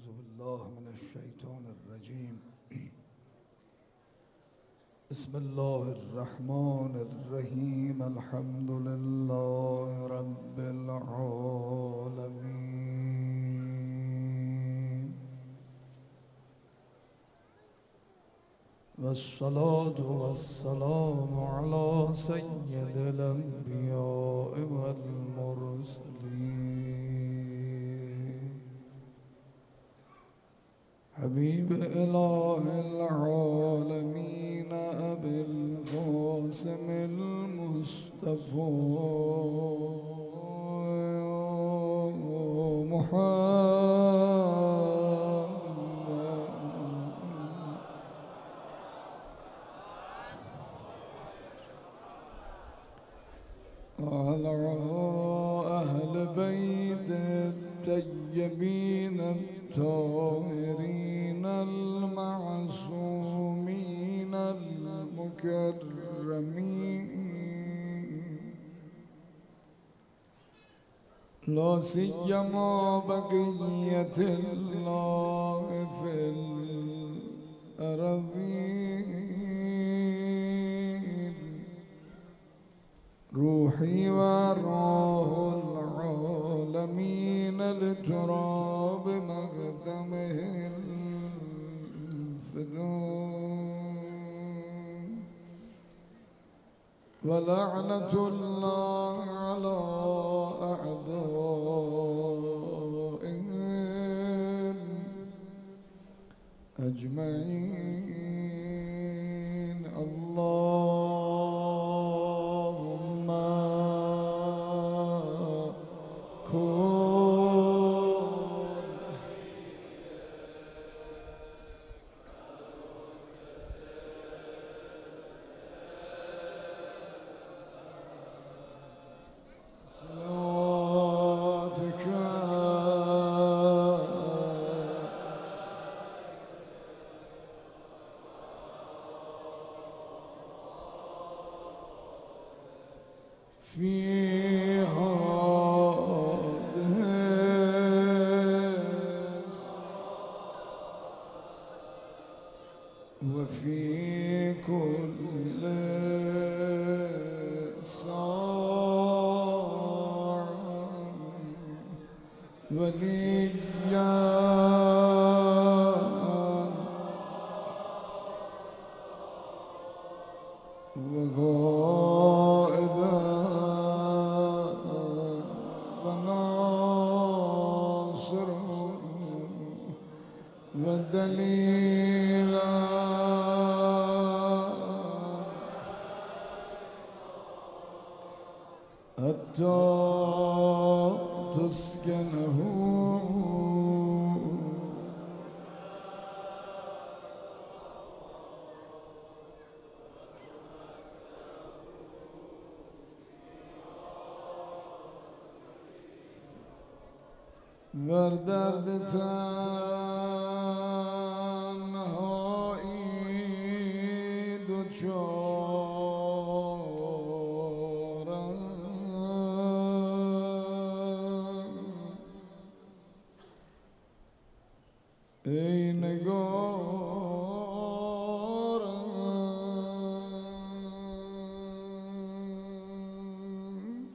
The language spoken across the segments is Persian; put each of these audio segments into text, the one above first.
أعوذ بالله من الشيطان الرجيم. بسم الله الرحمن الرحيم. الحمد لله رب العالمين، والصلاة والسلام على سيد الأنبياء والمرسلين، حبيب إله العالمين أبي القاسم المصطفى محمد، وعلى أهل بيت الطيبين الطاهرين المعصومين المكرمين، لا سيما بقية الله في الأراضين، روحي وروح العالمين لتراب مقدمه الفدون، ولعنة الله على أعدائهم أجمعين. اللهم كن صلاتك في هذه وفي كل ساعة وليا وقائدا وناصرا ودليلا حتى تسكنه بر درد تنهایی دچارم، ای نگارم،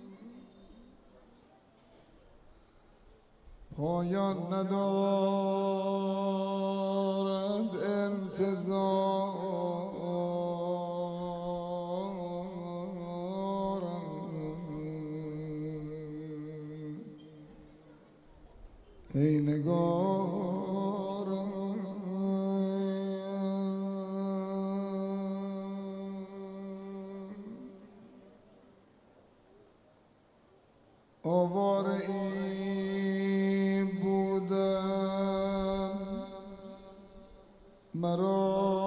پایان ندارد انتظارم، ای نگارم، آواره ای بودم مرا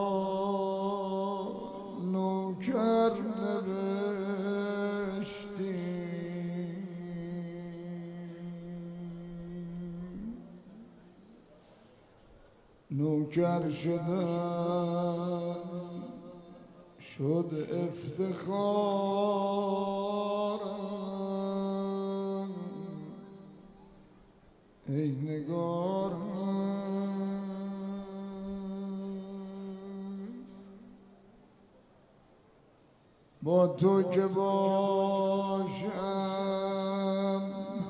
نوکر نوشتی، نوکر شدن شد افتخارم، ای نگارم، با تو که باشم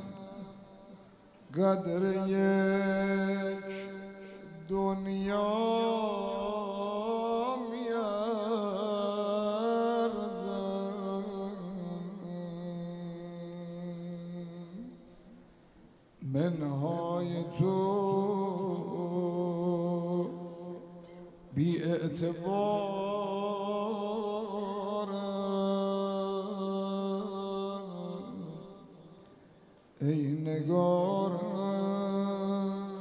قدر یک دنیا میارزم منهای تو بی اعتبار ای نگارم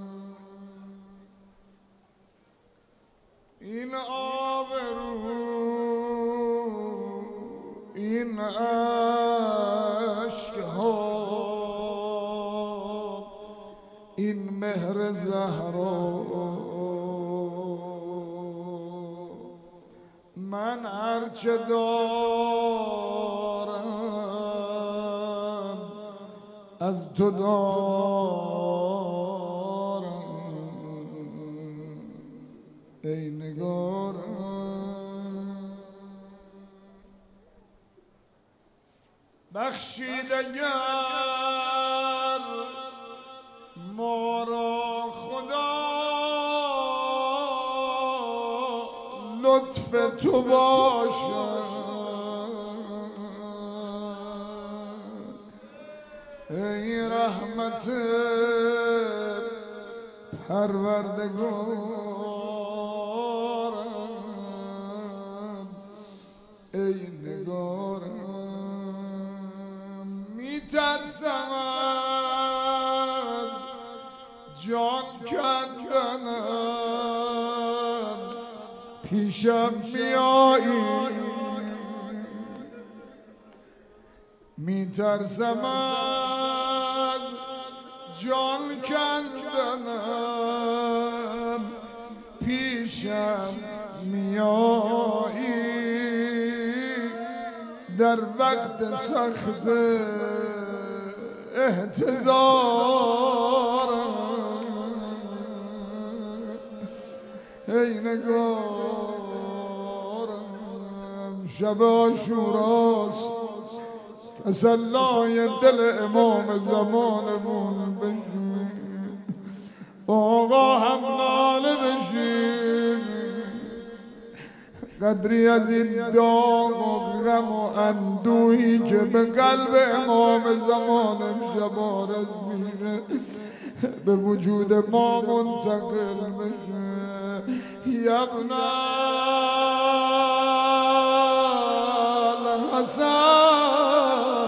این آبرو این عشقها این مهر زهرا من هرچه دارم از تو دارم ای نگارم بخشید اگر ما را خدا لطف تو باشد ای رحمت پروردگارم ای نگارم میترسم از جان کندنم پیشم میایی میترسم از جان کندنم پیشم میایی در وقت سخت احتضارم ای نگارم شب عاشوراست تسلای دل امام زمانمون بشین آقا هم ناله بشین قدری از این داغ و غم و اندوهی که به قلب امام زمان امشب آرز میشه به وجود ما منتقل بشه یبن الحسن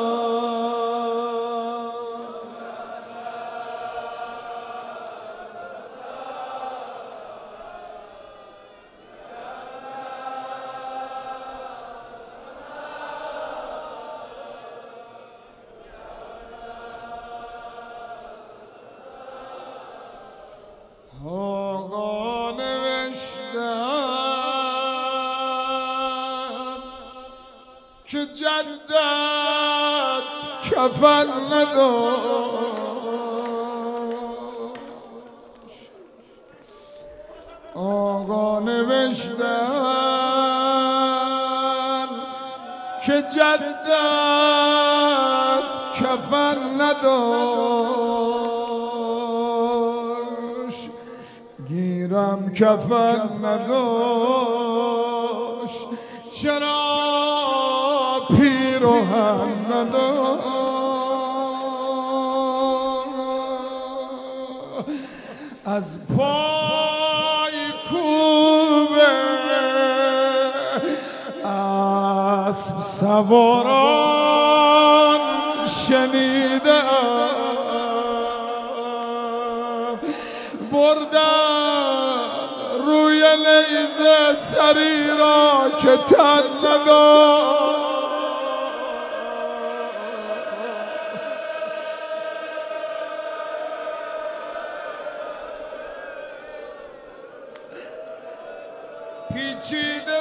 آقا نوشتم که جدت کفن نداشت آقا نوشتم که جدت کفن نداشت گیرم کفن نداشت چرا پیراهن نداشت از پای کوبه اسب سواران شنیدم بردن روی نیزه سری را که تن نداشت پیچیده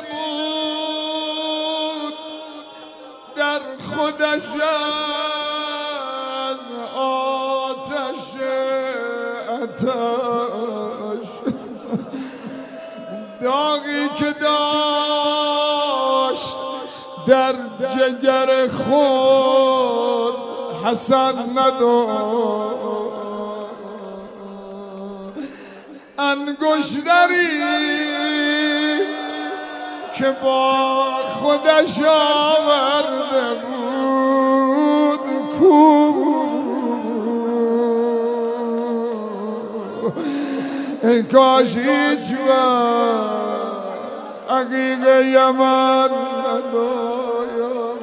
بود در خودش از آتش آتش داغی که داشت در جگر خود حسن ندار، انگشتری که با خودش آورده بود کو، ای کاش هیچ وقت عقیق یمن ندایم.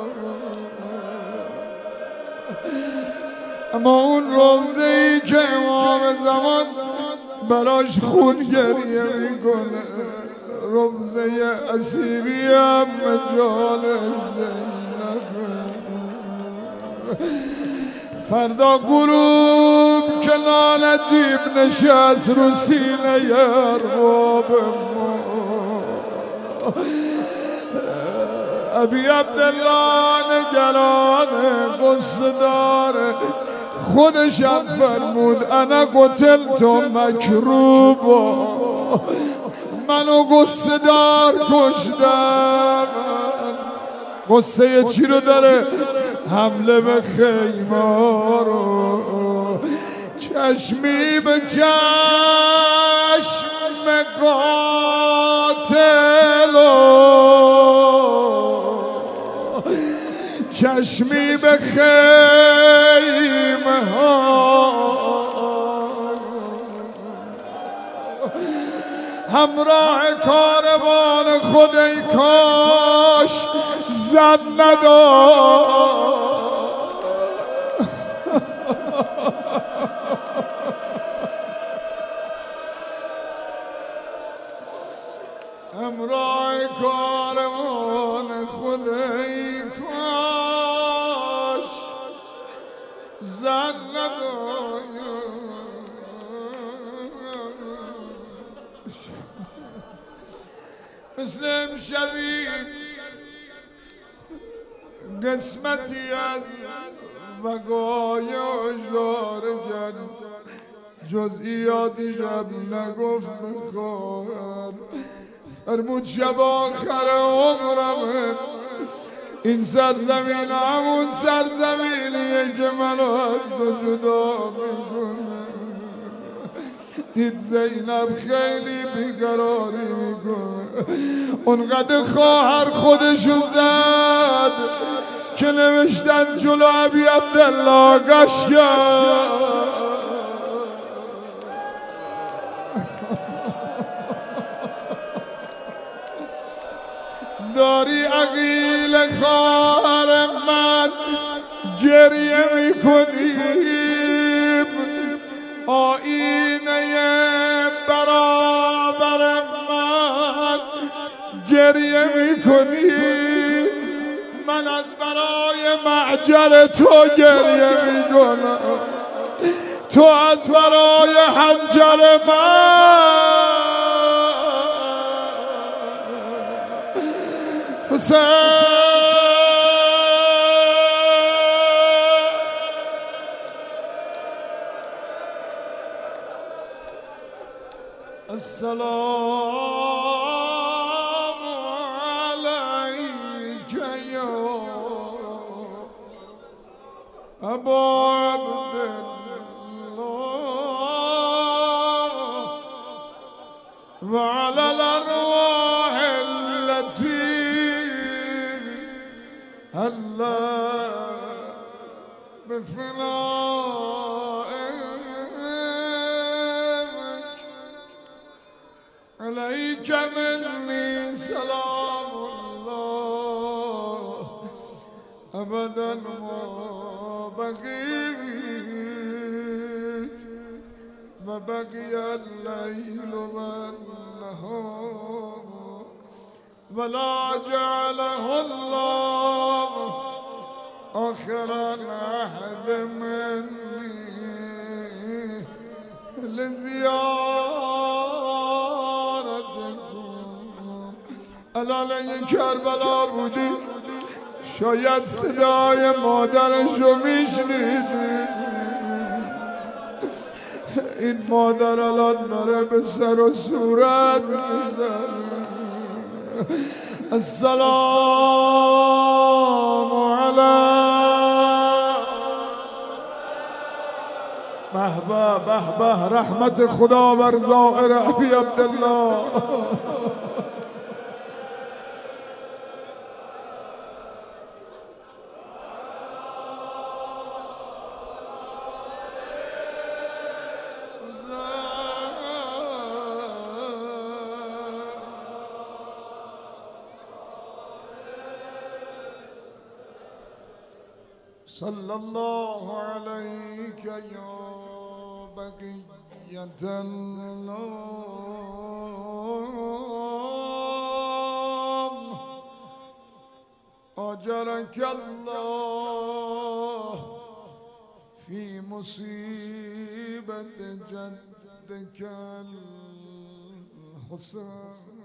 اما اون روزه ای که امام زمان براش خون گریه میکنه، روزه اسیری هم مجال زینب. فردا غروب که نانجیب نشست رو سینه ارباب ما، ابی عبدالله نگران قصه داره، خودشم فرمود انا قتلت مکروبا، منو قصه دار کشتن. قصه چی رو داره؟ حمله به خیمه رو، چشمی به چشم قاتل، چشمی به خیمه ها، همراه کاروان خود ای کاش زد ندار. همراه کاروان خود ای کاش زد ندار. مثل امشبی قسمتی از وقای اجاره کرد، جزئیاتی شب نگفت بخواهر، فرمود شب آخر عمرمه، این سرزمین همون سرزمینیه که منو از تو جدا میکنه. دید زینب خیلی بیقراری میکنه، اونقدر خواهر خودشو زد که نوشتن جلو ابی عبدالله قشگر. داری عقیل خواهر من گریه میکنیم، آینه برابر من گریه میکنیم، من از برای معجر تو گریه میکنم، تو از برای حنجر من. حسین السلام علیک یا ابا عبدالله وعلى الارواح التي هلت بفنائك، عليك مني سلام الله أبدا ما بقيت، وبقي الليل والنهار، ولا جعله الله آخر العهد مني لزيارتكم. الان کربلا بودی شاید صدای مادرشو میشنیدی، این مادر الان داره به سر و صورت میزنه، السلام عليك. به به رحمت خدا بر زائر ابی عبدالله. صلى الله عليك يا بقية الله أجرك الله في مصيبة جدك الحسين.